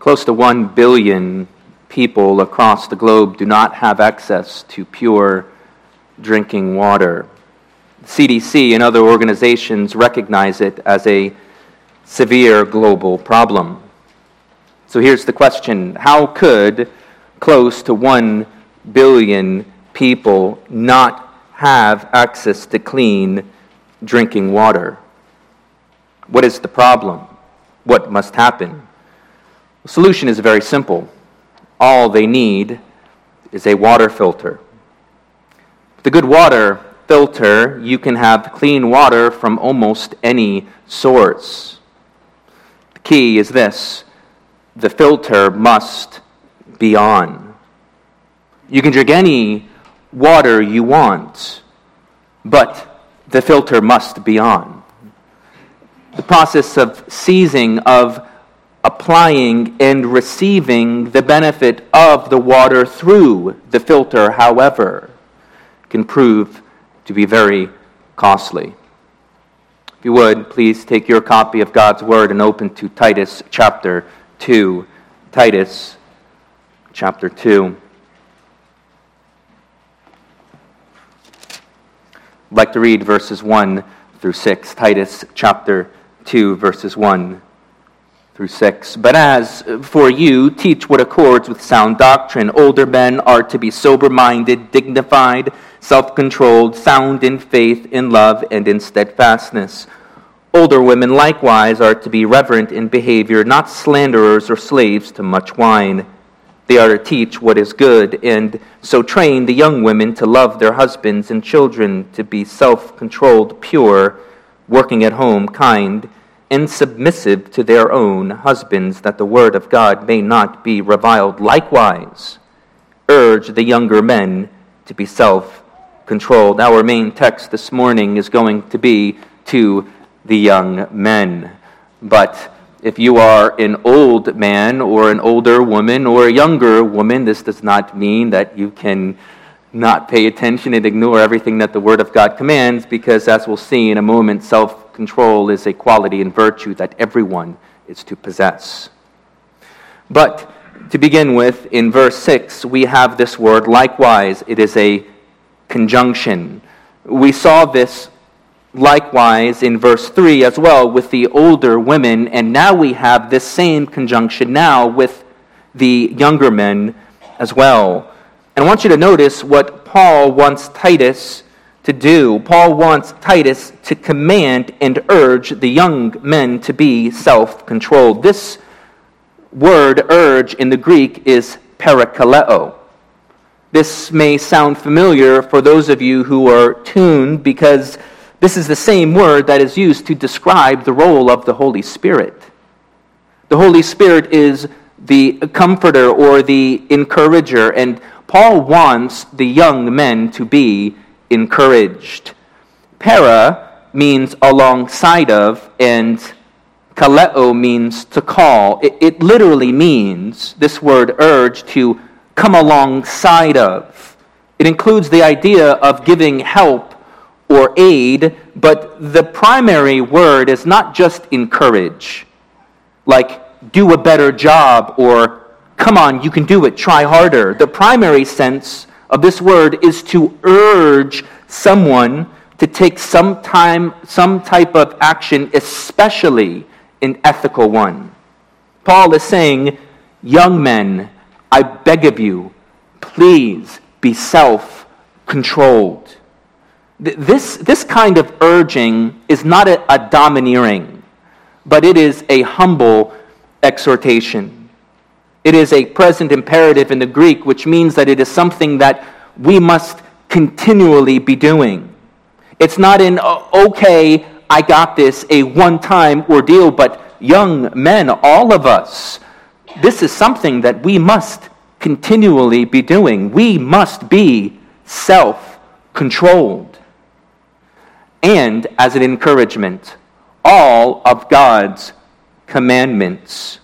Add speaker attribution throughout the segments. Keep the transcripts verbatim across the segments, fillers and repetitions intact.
Speaker 1: Close to one billion people across the globe do not have access to pure drinking water. The C D C and other organizations recognize it as a severe global problem. So here's the question: how could close to one billion people not have access to clean drinking water? What is the problem? What must happen? The solution is very simple. All they need is a water filter. With a good water filter, you can have clean water from almost any source. The key is this: the filter must be on. You can drink any water you want, but the filter must be on. The process of seizing, of applying and receiving the benefit of the water through the filter, however, can prove to be very costly. If you would, please take your copy of God's Word and open to Titus chapter two. Titus chapter two. I'd like to read verses one through six. Titus chapter two, verses one through six. But as for you, teach what accords with sound doctrine. Older men are to be sober-minded, dignified, self-controlled, sound in faith, in love, and in steadfastness. Older women likewise are to be reverent in behavior, not slanderers or slaves to much wine. They are to teach what is good, and so train the young women to love their husbands and children, to be self-controlled, pure, working at home, kind, and submissive to their own husbands, that the word of God may not be reviled. Likewise, urge the younger men to be self-controlled. Our main text this morning is going to be to the young men. But if you are an old man or an older woman or a younger woman, this does not mean that you can not pay attention and ignore everything that the Word of God commands, because as we'll see in a moment, self-control is a quality and virtue that everyone is to possess. But to begin with, in verse six, we have this word, likewise. It is a conjunction. We saw this likewise in verse three as well with the older women, and now we have this same conjunction now with the younger men as well. And I want you to notice what Paul wants Titus to do. Paul wants Titus to command and urge the young men to be self-controlled. This word urge in the Greek is parakaleo. This may sound familiar for those of you who are tuned, because this is the same word that is used to describe the role of the Holy Spirit. The Holy Spirit is the comforter or the encourager, and Paul wants the young men to be encouraged. Para means alongside of, and kaleo means to call. It, it literally means, this word urge, to come alongside of. It includes the idea of giving help or aid, but the primary word is not just encourage, like do a better job or come on, you can do it, try harder. The primary sense of this word is to urge someone to take some time, some type of action, especially an ethical one. Paul is saying, young men, I beg of you, please be self-controlled. This, this kind of urging is not a, a domineering, but it is a humble exhortation. It is a present imperative in the Greek, which means that it is something that we must continually be doing. It's not an, okay, I got this, a one-time ordeal, but young men, all of us, this is something that we must continually be doing. We must be self-controlled. And as an encouragement, all of God's commandments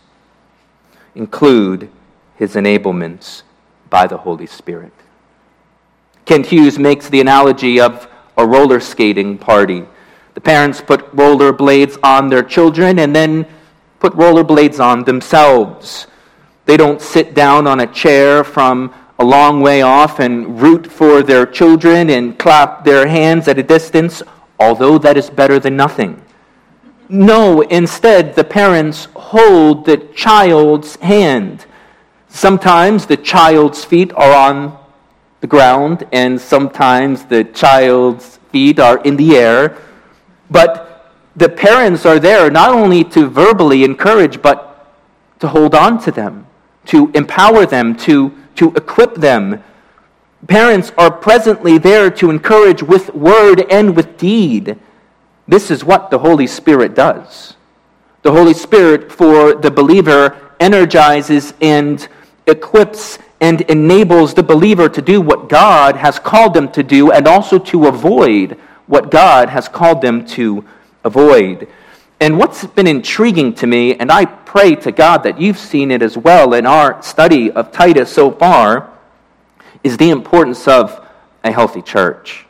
Speaker 1: include his enablements by the Holy Spirit. Kent Hughes makes the analogy of a roller skating party. The parents put roller blades on their children and then put roller blades on themselves. They don't sit down on a chair from a long way off and root for their children and clap their hands at a distance, although that is better than nothing. No, instead, the parents hold the child's hand. Sometimes the child's feet are on the ground, and sometimes the child's feet are in the air. But the parents are there not only to verbally encourage, but to hold on to them, to empower them, to, to equip them. Parents are presently there to encourage with word and with deed. This is what the Holy Spirit does. The Holy Spirit, for the believer, energizes and equips and enables the believer to do what God has called them to do, and also to avoid what God has called them to avoid. And what's been intriguing to me, and I pray to God that you've seen it as well in our study of Titus so far, is the importance of a healthy church.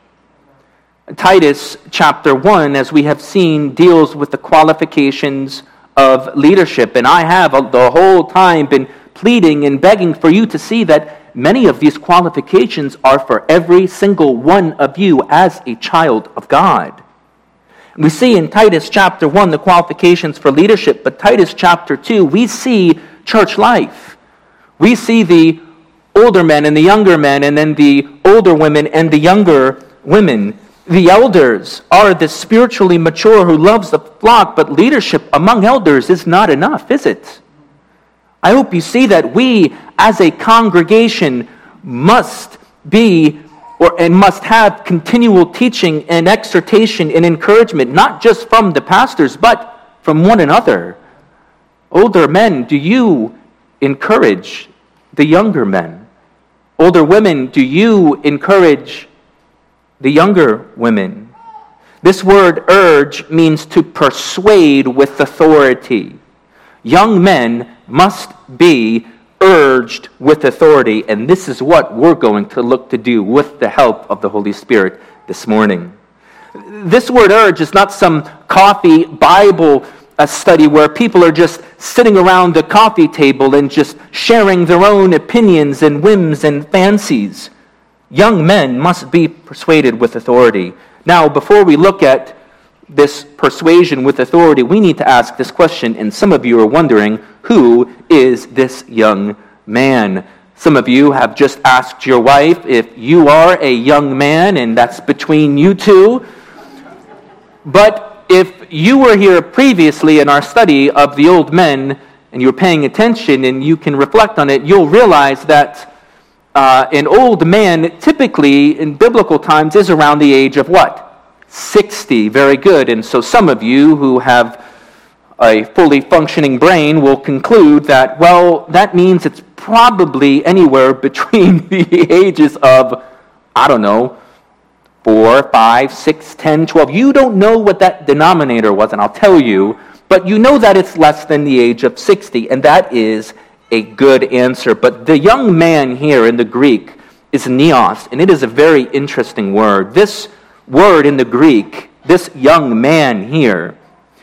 Speaker 1: Titus chapter one, as we have seen, deals with the qualifications of leadership. And I have the whole time been pleading and begging for you to see that many of these qualifications are for every single one of you as a child of God. We see in Titus chapter one the qualifications for leadership, but Titus chapter two, we see church life. We see the older men and the younger men, and then the older women and the younger women. The elders are the spiritually mature who loves the flock, but leadership among elders is not enough, is it? I hope you see that we as a congregation must be or and must have continual teaching and exhortation and encouragement, not just from the pastors, but from one another. Older men, do you encourage the younger men? Older women, do you encourage the younger women? This word urge means to persuade with authority. Young men must be urged with authority, and this is what we're going to look to do with the help of the Holy Spirit this morning. This word urge is not some coffee Bible uh, study where people are just sitting around the coffee table and just sharing their own opinions and whims and fancies. Young men must be persuaded with authority. Now, before we look at this persuasion with authority, we need to ask this question, and some of you are wondering, who is this young man? Some of you have just asked your wife if you are a young man, and that's between you two. But if you were here previously in our study of the old men, and you're paying attention and you can reflect on it, you'll realize that Uh, an old man typically in biblical times is around the age of what? sixty. Very good. And so some of you who have a fully functioning brain will conclude that, well, that means it's probably anywhere between the ages of, I don't know, four, five, six, ten, twelve. You don't know what that denominator was, and I'll tell you, but you know that it's less than the age of sixty, and that is a good answer. But the young man here in the Greek is neos, and it is a very interesting word. This word in the Greek, this young man here,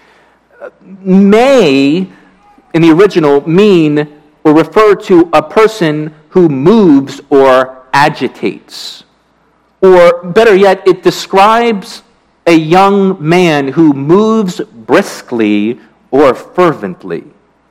Speaker 1: may, in the original, mean or refer to a person who moves or agitates. Or better yet, it describes a young man who moves briskly or fervently,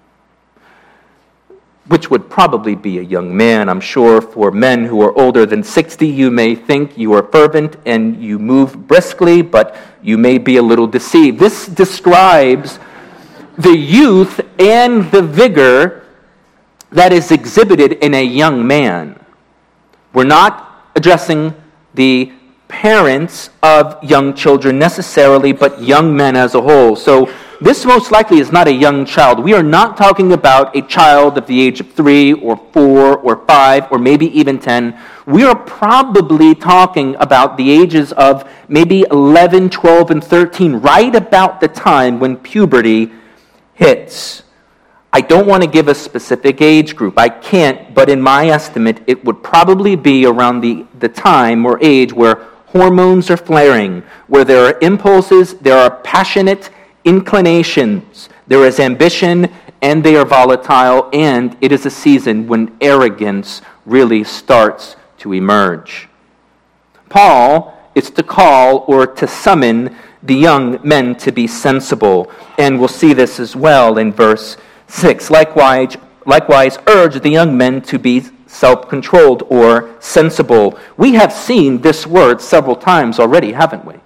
Speaker 1: which would probably be a young man. I'm sure for men who are older than sixty, you may think you are fervent and you move briskly, but you may be a little deceived. This describes the youth and the vigor that is exhibited in a young man. We're not addressing the parents of young children necessarily, but young men as a whole. So this most likely is not a young child. We are not talking about a child of the age of three or four or five or maybe even ten. We are probably talking about the ages of maybe eleven, twelve, and thirteen, right about the time when puberty hits. I don't want to give a specific age group. I can't, but in my estimate, it would probably be around the, the time or age where hormones are flaring, where there are impulses, there are passionate inclinations, there is ambition, and they are volatile, and it is a season when arrogance really starts to emerge. Paul is to call or to summon the young men to be sensible, and we'll see this as well in verse six. Likewise, likewise urge the young men to be self-controlled or sensible. We have seen this word several times already, haven't we?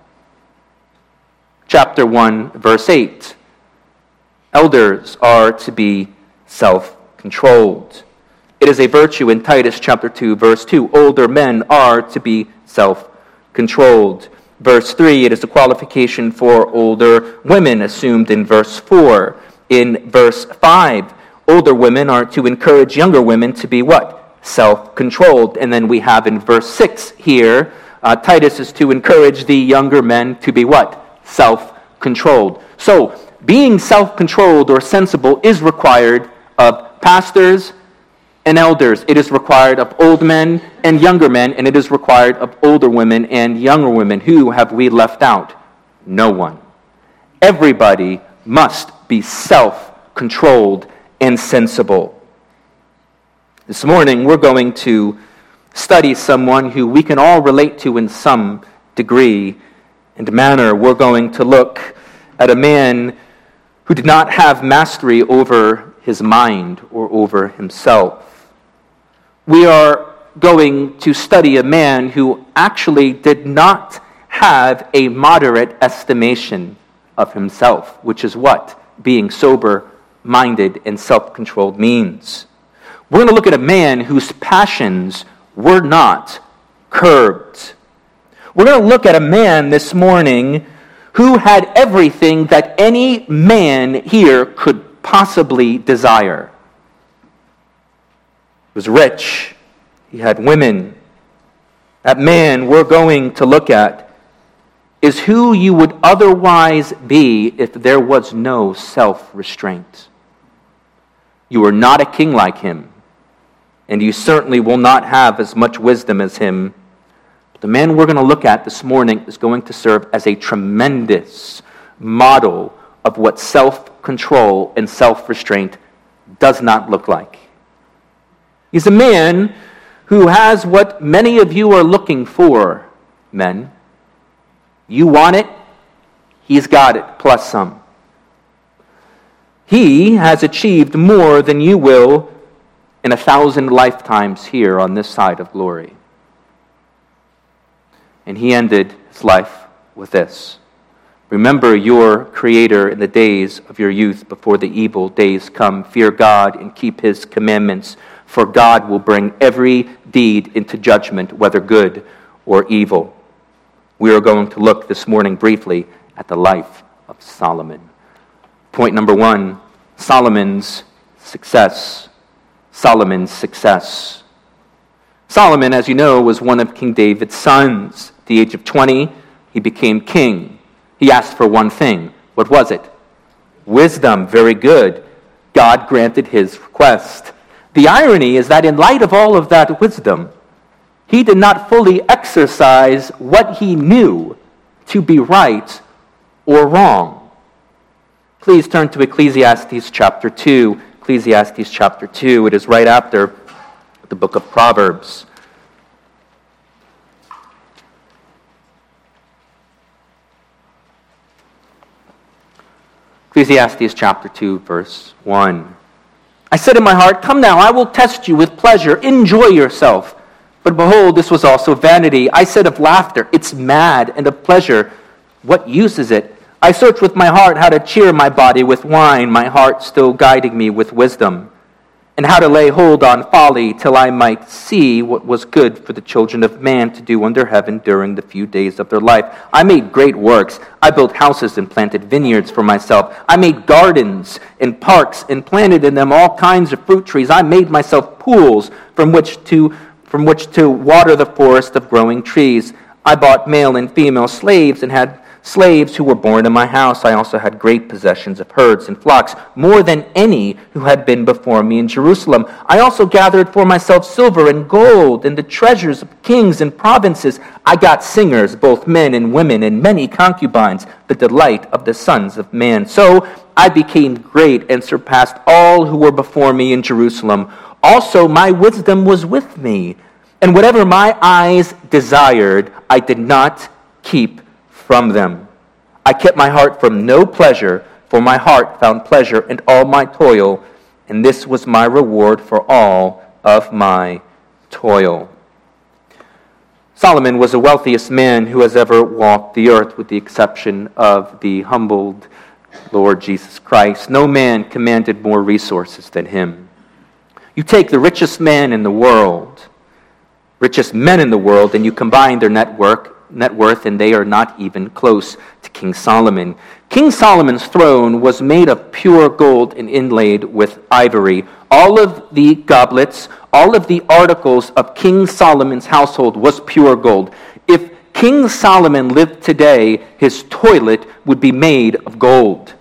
Speaker 1: Chapter one, verse eight. Elders are to be self-controlled. It is a virtue in Titus chapter two, verse two. Older men are to be self-controlled. Verse three, it is a qualification for older women, assumed in verse four. In verse five, older women are to encourage younger women to be what? Self-controlled. And then we have in verse six here, uh, Titus is to encourage the younger men to be what? Self-controlled. So, being self-controlled or sensible is required of pastors and elders. It is required of old men and younger men, and it is required of older women and younger women. Who have we left out? No one. Everybody must be self-controlled and sensible. This morning, we're going to study someone who we can all relate to in some degree and manner. We're going to look at a man who did not have mastery over his mind or over himself. We are going to study a man who actually did not have a moderate estimation of himself, which is what being sober-minded and self-controlled means. We're going to look at a man whose passions were not curbed. We're going to look at a man this morning who had everything that any man here could possibly desire. He was rich. He had women. That man we're going to look at is who you would otherwise be if there was no self-restraint. You are not a king like him, and you certainly will not have as much wisdom as him. The man we're going to look at this morning is going to serve as a tremendous model of what self-control and self-restraint does not look like. He's a man who has what many of you are looking for, men. You want it, he's got it, plus some. He has achieved more than you will in a thousand lifetimes here on this side of glory. And he ended his life with this. Remember your Creator in the days of your youth before the evil days come. Fear God and keep his commandments, for God will bring every deed into judgment, whether good or evil. We are going to look this morning briefly at the life of Solomon. Point number one, Solomon's success. Solomon's success. Solomon, as you know, was one of King David's sons. At the age of twenty, he became king. He asked for one thing. What was it? Wisdom. Very good. God granted his request. The irony is that in light of all of that wisdom, he did not fully exercise what he knew to be right or wrong. Please turn to Ecclesiastes chapter two. Ecclesiastes chapter two. It is right after the book of Proverbs. Ecclesiastes chapter two, verse one. I said in my heart, come now, I will test you with pleasure. Enjoy yourself. But behold, this was also vanity. I said of laughter, it's mad, and of pleasure, what use is it? I searched with my heart how to cheer my body with wine, my heart still guiding me with wisdom, and how to lay hold on folly till I might see what was good for the children of man to do under heaven during the few days of their life. I made great works. I built houses and planted vineyards for myself. I made gardens and parks and planted in them all kinds of fruit trees. I made myself pools from which to from which to water the forest of growing trees. I bought male and female slaves and had slaves who were born in my house. I also had great possessions of herds and flocks, more than any who had been before me in Jerusalem. I also gathered for myself silver and gold and the treasures of kings and provinces. I got singers, both men and women, and many concubines, the delight of the sons of man. So I became great and surpassed all who were before me in Jerusalem. Also my wisdom was with me, and whatever my eyes desired, I did not keep from them. I kept my heart from no pleasure, for my heart found pleasure in all my toil, and this was my reward for all of my toil. Solomon was the wealthiest man who has ever walked the earth, with the exception of the humbled Lord Jesus Christ. No man commanded more resources than him. You take the richest man in the world, richest men in the world, and you combine their network net worth, and they are not even close to King Solomon. King Solomon's throne was made of pure gold and inlaid with ivory. All of the goblets, all of the articles of King Solomon's household was pure gold. If King Solomon lived today, his toilet would be made of gold.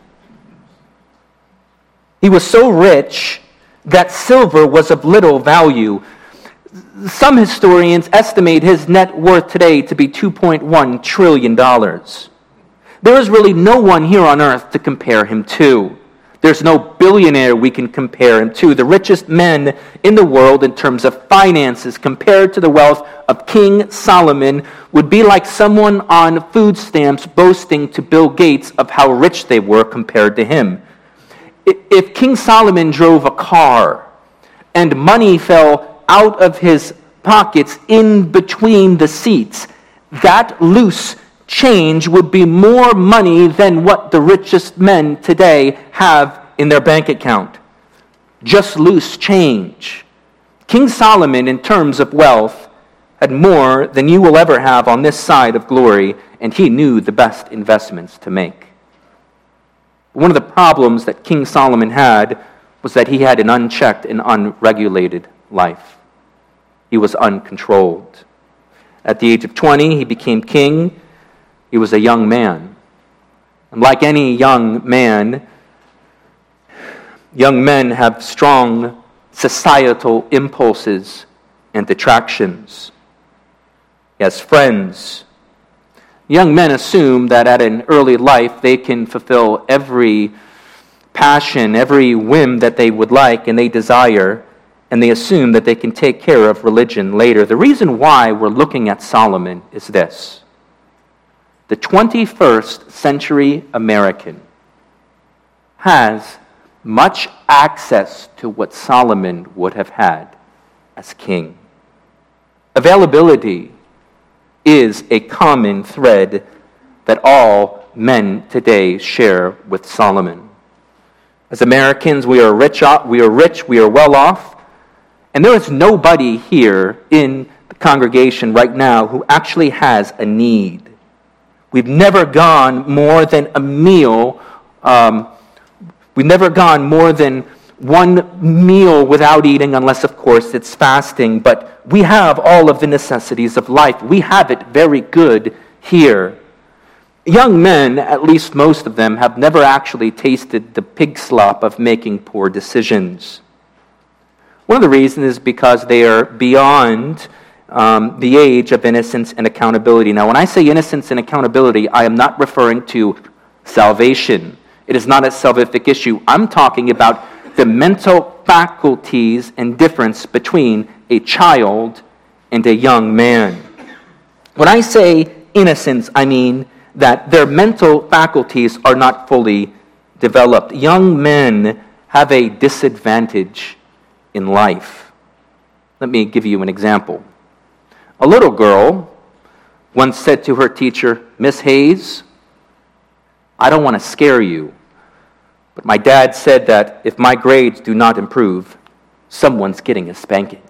Speaker 1: He was so rich that silver was of little value. Some historians estimate his net worth today to be two point one trillion dollars. There is really no one here on earth to compare him to. There's no billionaire we can compare him to. The richest men in the world in terms of finances compared to the wealth of King Solomon would be like someone on food stamps boasting to Bill Gates of how rich they were compared to him. If King Solomon drove a car and money fell out of his pockets in between the seats, that loose change would be more money than what the richest men today have in their bank account. Just loose change. King Solomon, in terms of wealth, had more than you will ever have on this side of glory, and he knew the best investments to make. One of the problems that King Solomon had was that he had an unchecked and unregulated life. He was uncontrolled. At the age of twenty, he became king. He was a young man. And like any young man, young men have strong societal impulses and attractions. He has friends. Young men assume that at an early life they can fulfill every passion, every whim that they would like and they desire, and they assume that they can take care of religion later. The reason why we're looking at Solomon is this. The twenty-first century American has much access to what Solomon would have had as king. Availability is a common thread that all men today share with Solomon. As Americans, we are rich, we are rich, we are well off, and there is nobody here in the congregation right now who actually has a need. We've never gone more than a meal. Um, we've never gone more than one meal without eating, unless, of course, it's fasting. But we have all of the necessities of life. We have it very good here. Young men, at least most of them, have never actually tasted the pig slop of making poor decisions. One of the reasons is because they are beyond um, the age of innocence and accountability. Now, when I say innocence and accountability, I am not referring to salvation. It is not a salvific issue. I'm talking about the mental faculties and difference between a child and a young man. When I say innocence, I mean that their mental faculties are not fully developed. Young men have a disadvantage in life. Let me give you an example. A little girl once said to her teacher, "Miss Hayes, I don't want to scare you, but my dad said that if my grades do not improve, someone's getting a spanking."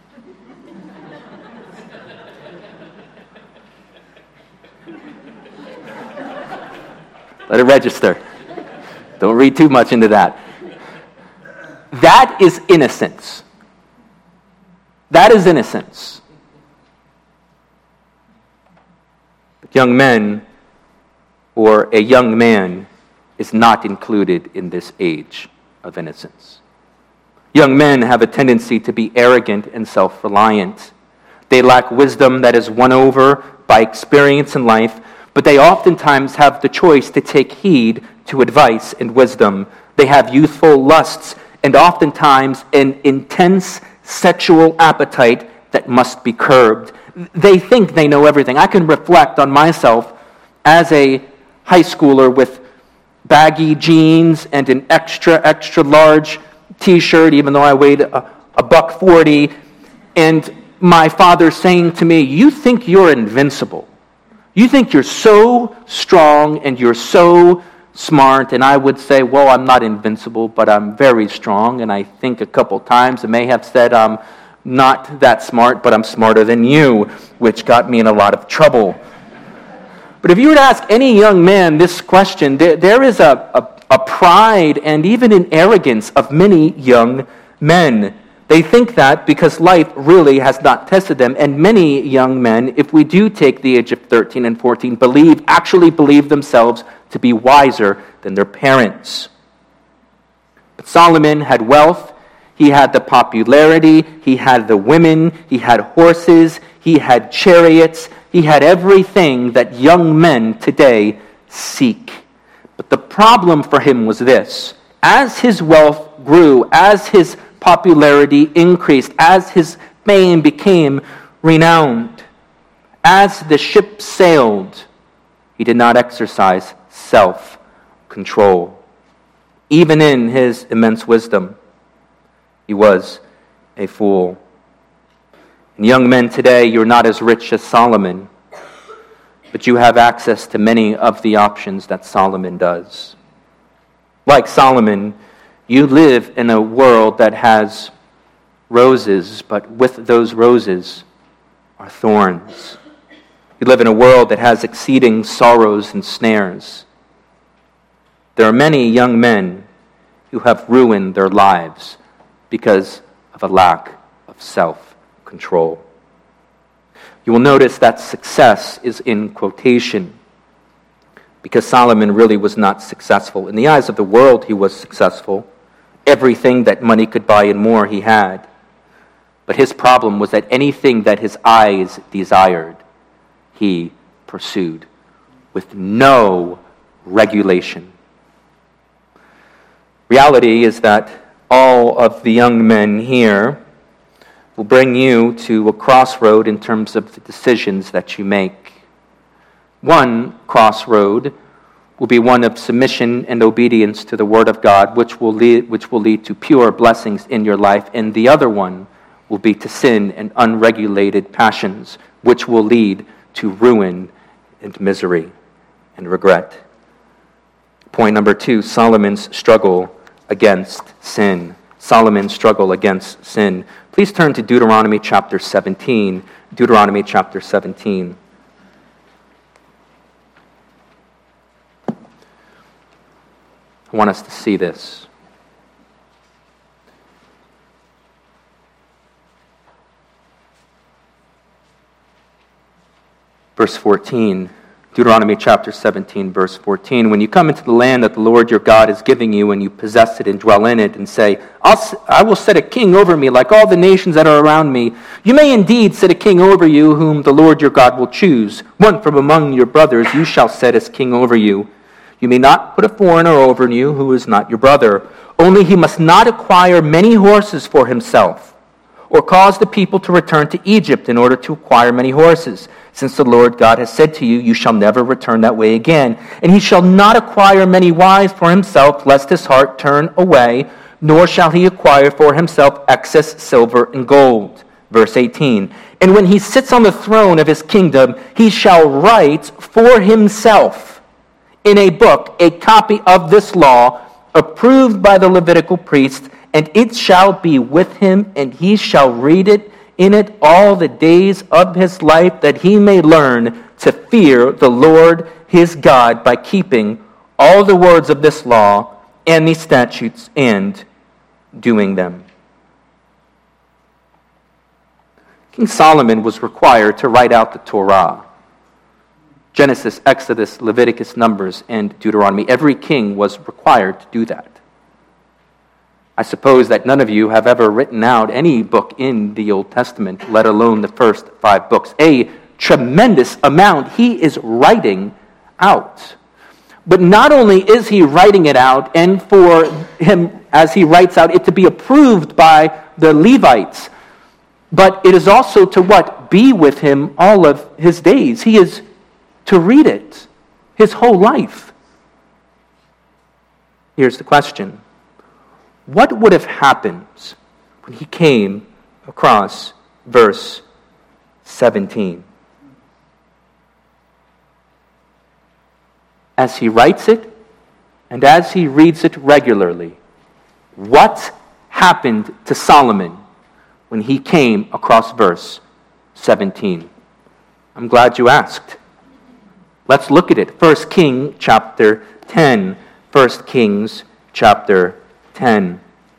Speaker 1: Let it register. Don't read too much into that. That is innocence. That is innocence. But young men or a young man is not included in this age of innocence. Young men have a tendency to be arrogant and self-reliant. They lack wisdom that is won over by experience in life, but they oftentimes have the choice to take heed to advice and wisdom. They have youthful lusts and oftentimes an intense sexual appetite that must be curbed. They think they know everything. I can reflect on myself as a high schooler with baggy jeans and an extra, extra large t-shirt, even though I weighed a, a buck forty, and my father saying to me, "You think you're invincible. You think you're so strong and you're so smart." And I would say, "Well, I'm not invincible, but I'm very strong." And I think a couple times I may have said, "I'm not that smart, but I'm smarter than you," which got me in a lot of trouble. But if you were to ask any young man this question, there, there is a, a, a pride and even an arrogance of many young men. They think that because life really has not tested them, and many young men, if we do take the age of thirteen and fourteen, believe, actually believe themselves to be wiser than their parents. But Solomon had wealth, he had the popularity, he had the women, he had horses, he had chariots, he had everything that young men today seek. But the problem for him was this: as his wealth grew, as his popularity increased, as his fame became renowned, as the ship sailed, he did not exercise self-control. Even in his immense wisdom, he was a fool. And young men today, you're not as rich as Solomon, but you have access to many of the options that Solomon does. Like Solomon, you live in a world that has roses, but with those roses are thorns. You live in a world that has exceeding sorrows and snares. There are many young men who have ruined their lives because of a lack of self-control. You will notice that success is in quotation, because Solomon really was not successful. In the eyes of the world, he was successful. Everything that money could buy and more he had. But his problem was that anything that his eyes desired, he pursued with no regulation. Reality is that all of the young men here will bring you to a crossroad in terms of the decisions that you make. One crossroad will be one of submission and obedience to the Word of God, which will lead, which will lead to pure blessings in your life, and the other one will be to sin and unregulated passions, which will lead to ruin and misery and regret. Point number two, Solomon's struggle against sin. Solomon's struggle against sin. Please turn to Deuteronomy chapter seventeen. Deuteronomy chapter seventeen. I want us to see this. Verse fourteen, Deuteronomy chapter seventeen, verse fourteen. When you come into the land that the Lord your God is giving you, and you possess it and dwell in it, and say, I'll, I will set a king over me like all the nations that are around me. You may indeed set a king over you, whom the Lord your God will choose. One from among your brothers you shall set as king over you. You may not put a foreigner over you who is not your brother. Only he must not acquire many horses for himself, or cause the people to return to Egypt in order to acquire many horses, since the Lord God has said to you, you shall never return that way again. And he shall not acquire many wives for himself, lest his heart turn away, nor shall he acquire for himself excess silver and gold. Verse eighteen, and when he sits on the throne of his kingdom, he shall write for himself in a book a copy of this law, approved by the Levitical priest, and it shall be with him, and he shall read it in it all the days of his life, that he may learn to fear the Lord his God by keeping all the words of this law and these statutes and doing them. King Solomon was required to write out the Torah. Genesis, Exodus, Leviticus, Numbers, and Deuteronomy. Every king was required to do that. I suppose that none of you have ever written out any book in the Old Testament, let alone the first five books. A tremendous amount he is writing out. But not only is he writing it out, and for him, as he writes out, it to be approved by the Levites, but it is also to what? Be with him all of his days. He is to read it his whole life. Here's the question. What would have happened when he came across verse seventeen? As he writes it, and as he reads it regularly, what happened to Solomon when he came across verse seventeen? I'm glad you asked. Let's look at it. First Kings chapter ten. First Kings chapter ten.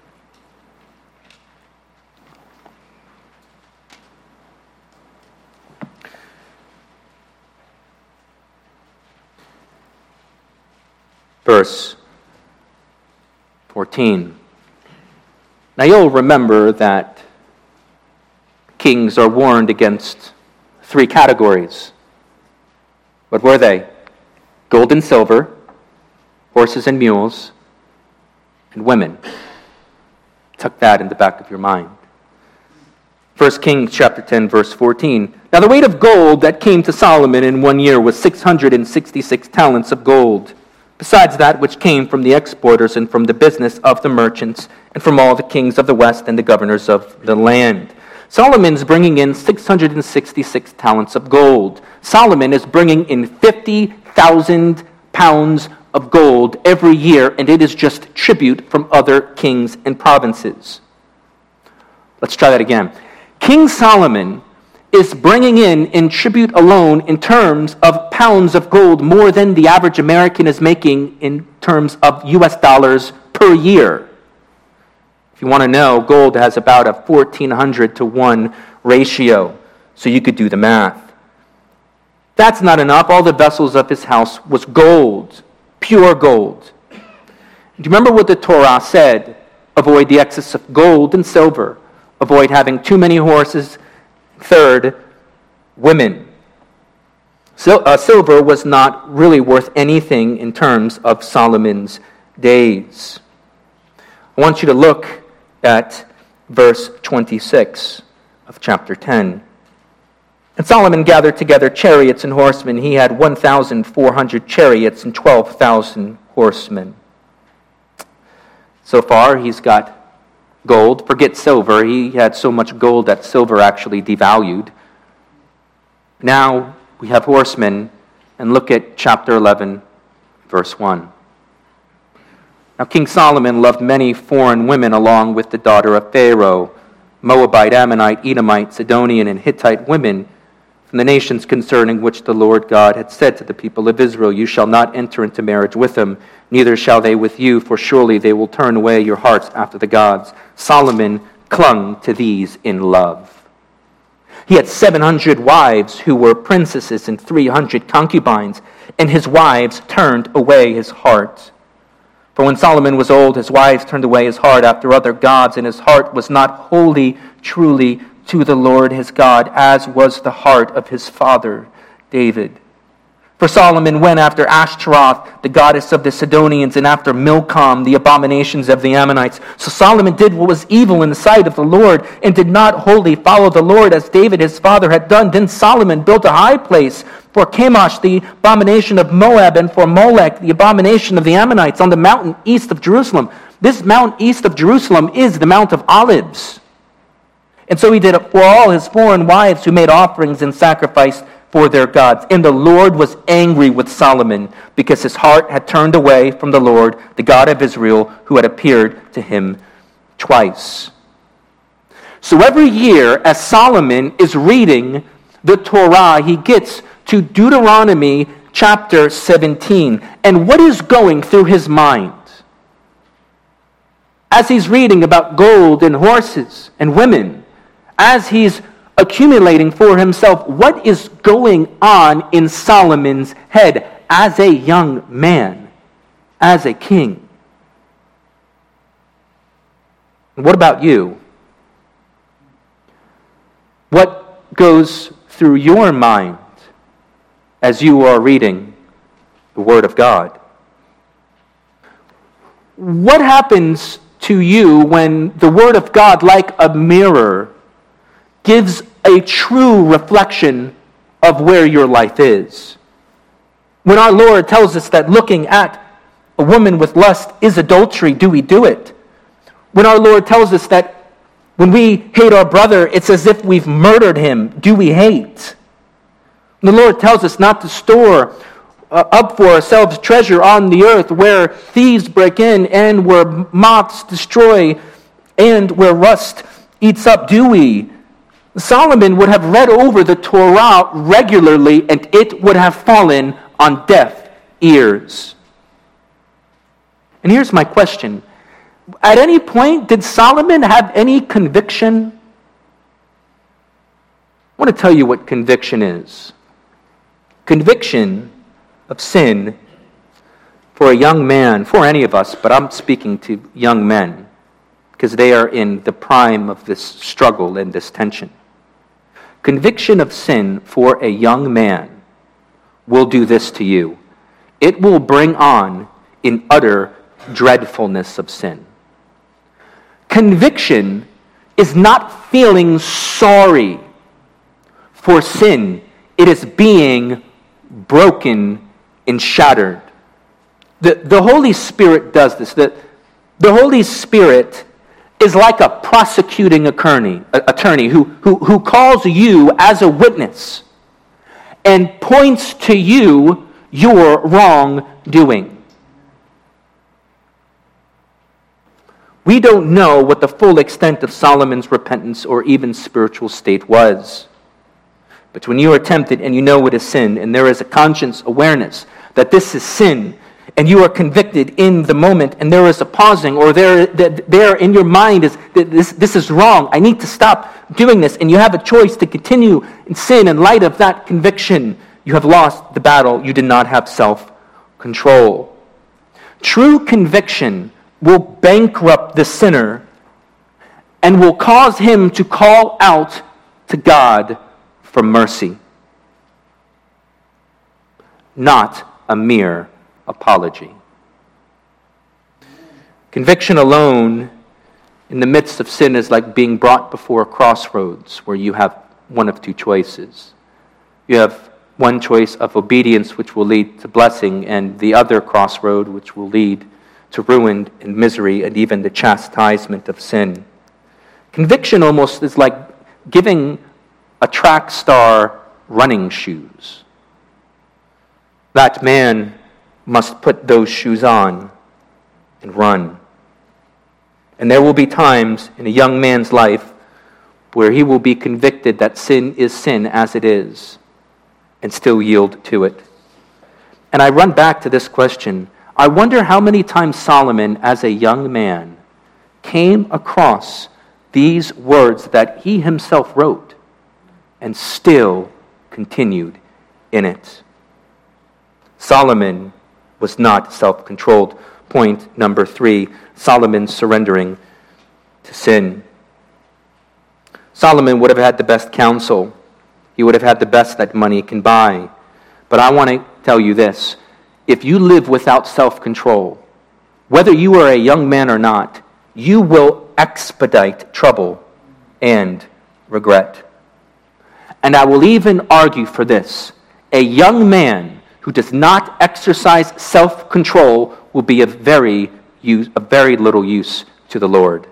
Speaker 1: Verse fourteen. Now you'll remember that kings are warned against three categories. What were they? Gold and silver, horses and mules, and women. Tuck that in the back of your mind. First Kings chapter ten, verse fourteen. Now the weight of gold that came to Solomon in one year was six hundred sixty-six talents of gold, besides that which came from the exporters and from the business of the merchants and from all the kings of the west and the governors of the land. Solomon's bringing in six hundred sixty-six talents of gold. Solomon is bringing in fifty thousand pounds of gold every year, and it is just tribute from other kings and provinces. Let's try that again. King Solomon is bringing in, in tribute alone, in terms of pounds of gold, more than the average American is making in terms of U S dollars per year. If you want to know, gold has about a fourteen hundred to one ratio, so you could do the math. That's not enough. All the vessels of his house was gold, pure gold. Do you remember what the Torah said? Avoid the excess of gold and silver. Avoid having too many horses. Third, women. So, uh, silver was not really worth anything in terms of Solomon's days. I want you to look at verse twenty-six of chapter ten. And Solomon gathered together chariots and horsemen. He had one thousand four hundred chariots and twelve thousand horsemen. So far, he's got gold. Forget silver. He had so much gold that silver actually devalued. Now we have horsemen, and look at chapter eleven, verse one. Now King Solomon loved many foreign women along with the daughter of Pharaoh, Moabite, Ammonite, Edomite, Sidonian, and Hittite women from the nations concerning which the Lord God had said to the people of Israel, you shall not enter into marriage with them, neither shall they with you, for surely they will turn away your hearts after the gods. Solomon clung to these in love. He had seven hundred wives who were princesses and three hundred concubines, and his wives turned away his heart. For when Solomon was old, his wives turned away his heart after other gods, and his heart was not wholly, truly to the Lord his God, as was the heart of his father David. For Solomon went after Ashtaroth, the goddess of the Sidonians, and after Milcom, the abominations of the Ammonites. So Solomon did what was evil in the sight of the Lord, and did not wholly follow the Lord as David his father had done. Then Solomon built a high place for Chemosh, the abomination of Moab, and for Molech, the abomination of the Ammonites, on the mountain east of Jerusalem. This mountain east of Jerusalem is the Mount of Olives. And so he did it for all his foreign wives who made offerings and sacrificed for their gods. And the Lord was angry with Solomon because his heart had turned away from the Lord, the God of Israel, who had appeared to him twice. So every year, as Solomon is reading the Torah, he gets to Deuteronomy chapter seventeen. And what is going through his mind? As he's reading about gold and horses and women, as he's accumulating for himself. What is going on in Solomon's head as a young man, as a king? What about you? What goes through your mind as you are reading the Word of God? What happens to you when the Word of God, like a mirror, gives a true reflection of where your life is? When our Lord tells us that looking at a woman with lust is adultery, do we do it? When our Lord tells us that when we hate our brother, it's as if we've murdered him, do we hate? The Lord tells us not to store uh, up for ourselves treasure on the earth where thieves break in and where moths destroy and where rust eats up, do we? Solomon would have read over the Torah regularly and it would have fallen on deaf ears. And here's my question. At any point, did Solomon have any conviction? I want to tell you what conviction is. Conviction of sin for a young man, for any of us, but I'm speaking to young men, because they are in the prime of this struggle and this tension. Conviction of sin for a young man will do this to you. It will bring on an utter dreadfulness of sin. Conviction is not feeling sorry for sin. It is being broken and shattered. The, the Holy Spirit does this. The, the Holy Spirit is like a prosecuting attorney, attorney who, who, who calls you as a witness and points to you your wrongdoing. We don't know what the full extent of Solomon's repentance or even spiritual state was. But when you are tempted and you know it is sin, and there is a conscious awareness that this is sin, and you are convicted in the moment, and there is a pausing, or there, there in your mind is, this, this is wrong, I need to stop doing this, and you have a choice to continue in sin in light of that conviction, you have lost the battle. You did not have self-control. True conviction will bankrupt the sinner and will cause him to call out to God for mercy, not a mere apology. Conviction alone in the midst of sin is like being brought before a crossroads where you have one of two choices. You have one choice of obedience, which will lead to blessing, and the other crossroad, which will lead to ruin and misery and even the chastisement of sin. Conviction almost is like giving a track star running shoes. That man must put those shoes on and run. And there will be times in a young man's life where he will be convicted that sin is sin as it is and still yield to it. And I run back to this question. I wonder how many times Solomon, as a young man, came across these words that he himself wrote and still continued in it. Solomon was not self-controlled. Point number three, Solomon surrendering to sin. Solomon would have had the best counsel. He would have had the best that money can buy. But I want to tell you this. If you live without self-control, whether you are a young man or not, you will expedite trouble and regret. And I will even argue for this. A young man who does not exercise self-control will be of very, use, of very little use to the Lord.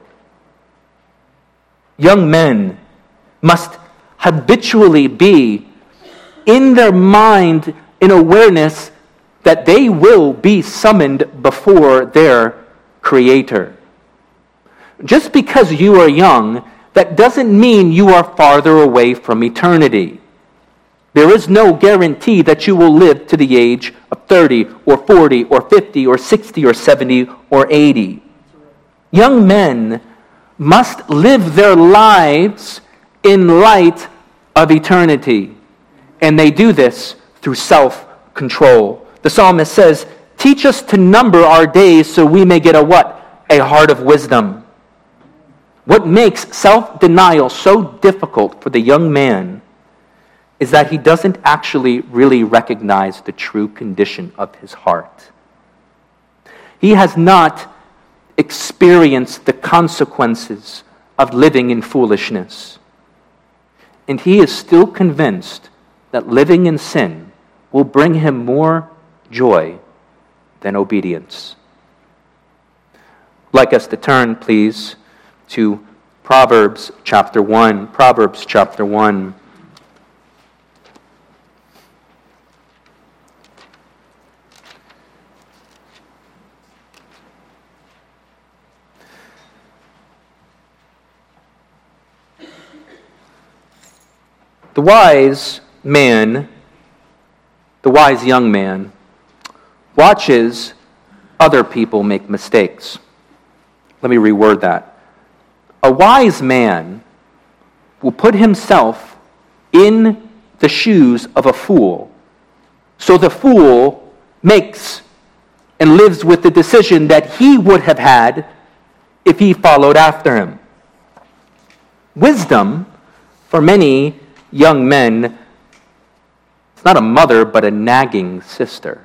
Speaker 1: Young men must habitually be in their mind in awareness that they will be summoned before their Creator. Just because you are young, that doesn't mean you are farther away from eternity. There is no guarantee that you will live to the age of thirty or forty or fifty or sixty or seventy or eighty. Young men must live their lives in light of eternity. And they do this through self-control. The psalmist says, teach us to number our days so we may get a what? A heart of wisdom. What makes self-denial so difficult for the young man is that he doesn't actually really recognize the true condition of his heart. He has not experienced the consequences of living in foolishness. And he is still convinced that living in sin will bring him more joy than obedience. I'd like us to turn, please, to Proverbs chapter one. Proverbs chapter one. The wise man, the wise young man, watches other people make mistakes. Let me reword that. A wise man will put himself in the shoes of a fool. So the fool makes and lives with the decision that he would have had if he followed after him. Wisdom, for many young men, it's not a mother, but a nagging sister.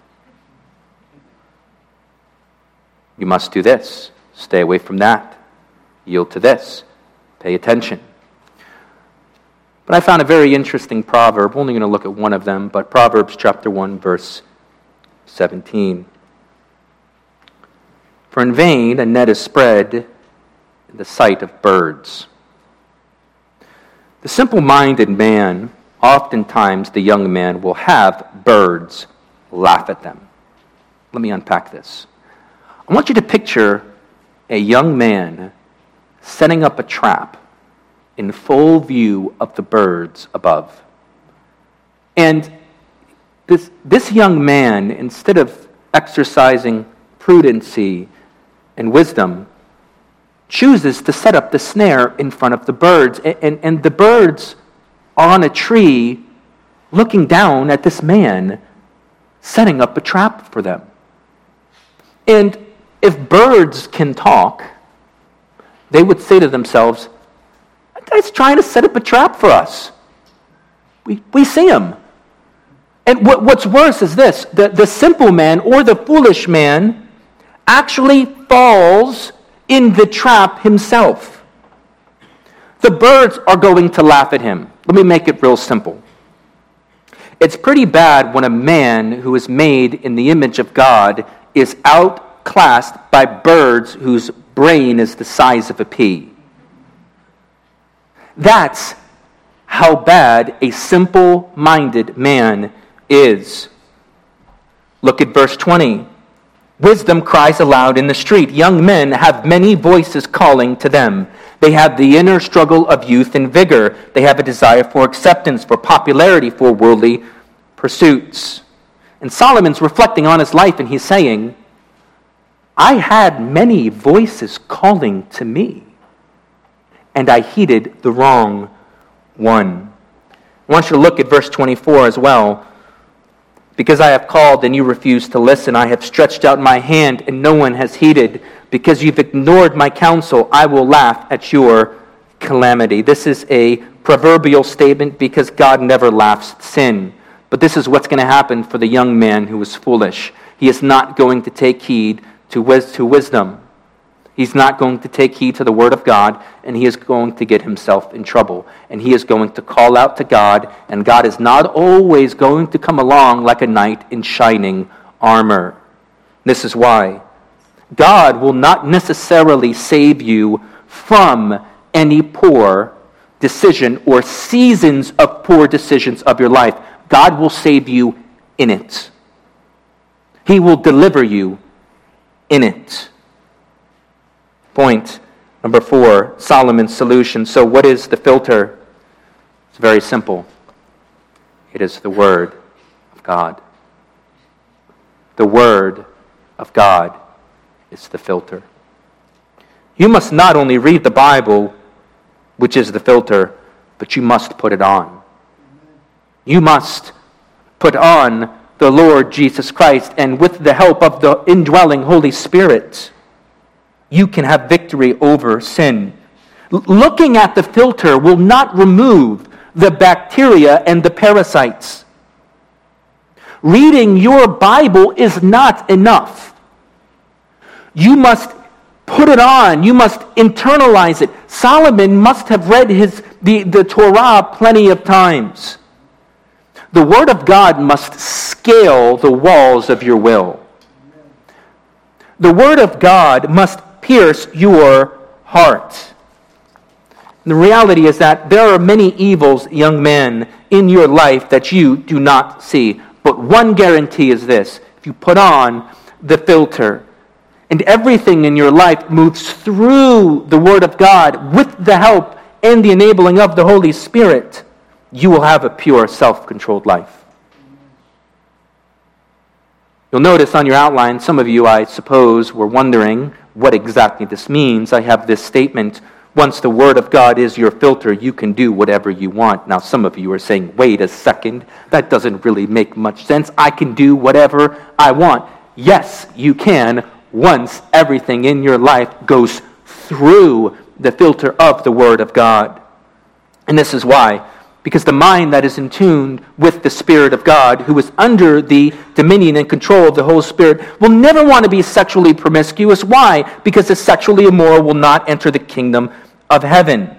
Speaker 1: You must do this. Stay away from that. Yield to this. Pay attention. But I found a very interesting proverb. We're only going to look at one of them, but Proverbs chapter one, verse seventeen. For in vain a net is spread in the sight of birds. The simple-minded man, oftentimes the young man, will have birds laugh at them. Let me unpack this. I want you to picture a young man setting up a trap in full view of the birds above. And this, this young man, instead of exercising prudency and wisdom, chooses to set up the snare in front of the birds. And, and, and the birds are on a tree looking down at this man setting up a trap for them. And if birds can talk, they would say to themselves, that guy's trying to set up a trap for us. We, we see him. And what, what's worse is this, the, the simple man or the foolish man actually falls in the trap himself. The birds are going to laugh at him. Let me make it real simple. It's pretty bad when a man who is made in the image of God is outclassed by birds whose brain is the size of a pea. That's how bad a simple-minded man is. Look at verse twenty. Wisdom cries aloud in the street. Young men have many voices calling to them. They have the inner struggle of youth and vigor. They have a desire for acceptance, for popularity, for worldly pursuits. And Solomon's reflecting on his life and he's saying, I had many voices calling to me, and I heeded the wrong one. I want you to look at verse twenty-four as well. Because I have called and you refuse to listen. I have stretched out my hand and no one has heeded. Because you've ignored my counsel, I will laugh at your calamity. This is a proverbial statement because God never laughs at sin. But this is what's going to happen for the young man who is foolish. He is not going to take heed to, wis- to wisdom. He's not going to take heed to the word of God, and he is going to get himself in trouble. And he is going to call out to God, and God is not always going to come along like a knight in shining armor. This is why God will not necessarily save you from any poor decision or seasons of poor decisions of your life. God will save you in it. He will deliver you in it. Point number four, Solomon's solution. So what is the filter? It's very simple. It is the Word of God. The Word of God is the filter. You must not only read the Bible, which is the filter, but you must put it on. You must put on the Lord Jesus Christ, and with the help of the indwelling Holy Spirit, you can have victory over sin. L- looking at the filter will not remove the bacteria and the parasites. Reading your Bible is not enough. You must put it on. You must internalize it. Solomon must have read his the, the Torah plenty of times. The Word of God must scale the walls of your will. The Word of God must pierce your heart. And the reality is that there are many evils, young men, in your life that you do not see. But one guarantee is this: if you put on the filter, and everything in your life moves through the Word of God with the help and the enabling of the Holy Spirit, you will have a pure, self-controlled life. You'll notice on your outline, some of you, I suppose, were wondering what exactly this means. I have this statement: once the Word of God is your filter, you can do whatever you want. Now, some of you are saying, wait a second, that doesn't really make much sense. I can do whatever I want. Yes, you can, once everything in your life goes through the filter of the Word of God. And this is why. Because the mind that is in tune with the Spirit of God, who is under the dominion and control of the Holy Spirit, will never want to be sexually promiscuous. Why? Because the sexually immoral will not enter the kingdom of heaven.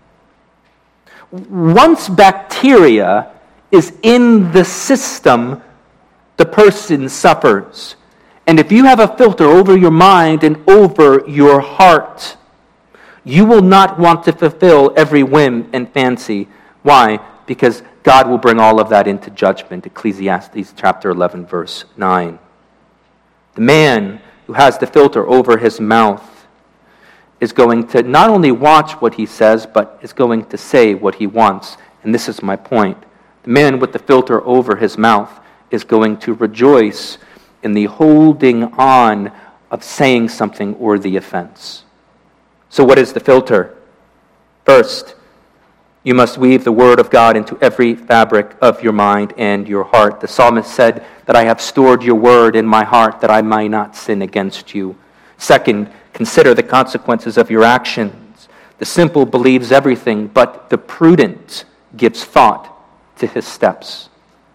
Speaker 1: Once bacteria is in the system, the person suffers. And if you have a filter over your mind and over your heart, you will not want to fulfill every whim and fancy. Why? Because God will bring all of that into judgment. Ecclesiastes chapter eleven, verse nine. The man who has the filter over his mouth is going to not only watch what he says, but is going to say what he wants. And this is my point. The man with the filter over his mouth is going to rejoice in the holding on of saying something or the offense. So what is the filter? First, you must weave the Word of God into every fabric of your mind and your heart. The psalmist said that I have stored your word in my heart that I might not sin against you. Second, consider the consequences of your actions. The simple believes everything, but the prudent gives thought to his steps.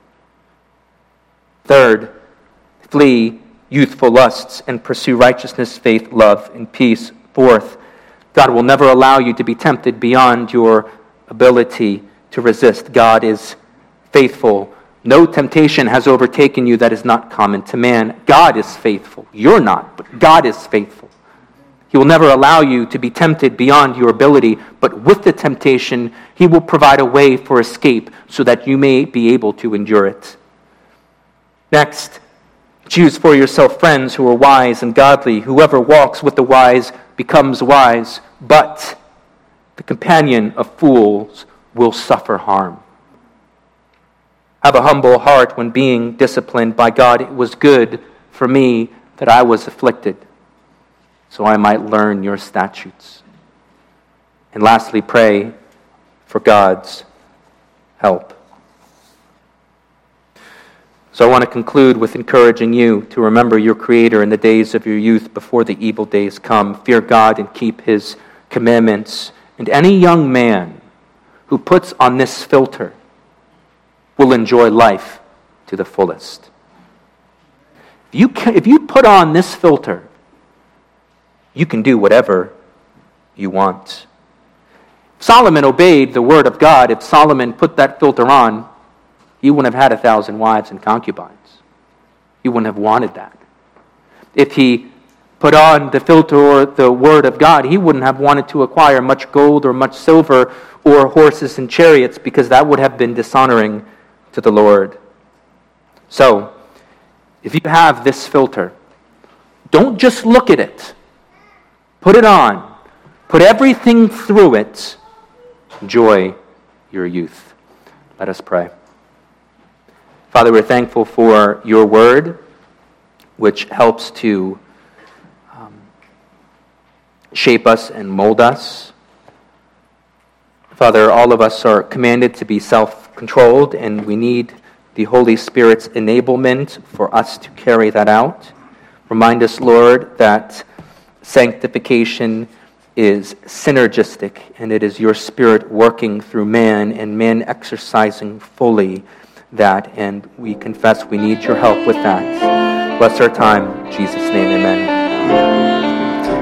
Speaker 1: Third, flee youthful lusts and pursue righteousness, faith, love, and peace. Fourth, God will never allow you to be tempted beyond your ability to resist. God is faithful. No temptation has overtaken you that is not common to man. God is faithful. You're not, but God is faithful. He will never allow you to be tempted beyond your ability, but with the temptation, He will provide a way for escape so that you may be able to endure it. Next, choose for yourself friends who are wise and godly. Whoever walks with the wise becomes wise, but the companion of fools will suffer harm. Have a humble heart when being disciplined by God. It was good for me that I was afflicted, so I might learn your statutes. And lastly, pray for God's help. So I want to conclude with encouraging you to remember your Creator in the days of your youth before the evil days come. Fear God and keep His commandments. And any young man who puts on this filter will enjoy life to the fullest. If you, can, if you put on this filter, you can do whatever you want. If Solomon obeyed the word of God, if Solomon put that filter on, he wouldn't have had a thousand wives and concubines. He wouldn't have wanted that. If he put on the filter or the word of God, he wouldn't have wanted to acquire much gold or much silver or horses and chariots, because that would have been dishonoring to the Lord. So, if you have this filter, don't just look at it. Put it on. Put everything through it. Enjoy your youth. Let us pray. Father, we're thankful for your word, which helps to um, shape us and mold us. Father, all of us are commanded to be self-controlled, and we need the Holy Spirit's enablement for us to carry that out. Remind us, Lord, that sanctification is synergistic, and it is your Spirit working through man, and man exercising fully that, and we confess we need your help with that. Bless our time. In Jesus' name, amen.